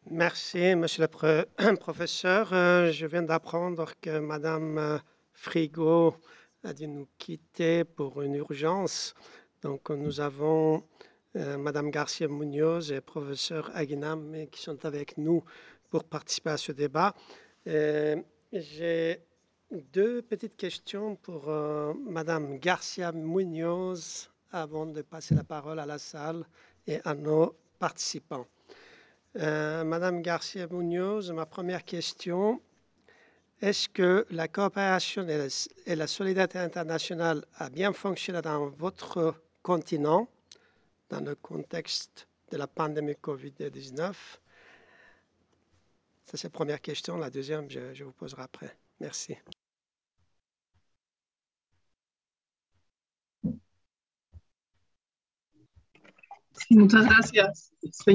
Merci, monsieur le professeur. Je viens d'apprendre que Madame Frigo a dû nous quitter pour une urgence. Donc, nous avons Madame Garcia Munoz et professeur Aguinam qui sont avec nous pour participer à ce débat. J'ai deux petites questions pour Madame Garcia Munoz avant de passer la parole à la salle et à nos participants. Madame Garcia Munoz, ma première question, est-ce que la coopération et la solidarité internationale a bien fonctionné dans votre continent, dans le contexte de la pandémie COVID-19? Ça, c'est la première question. La deuxième, je vous poserai après. Merci. Sí, muchas gracias.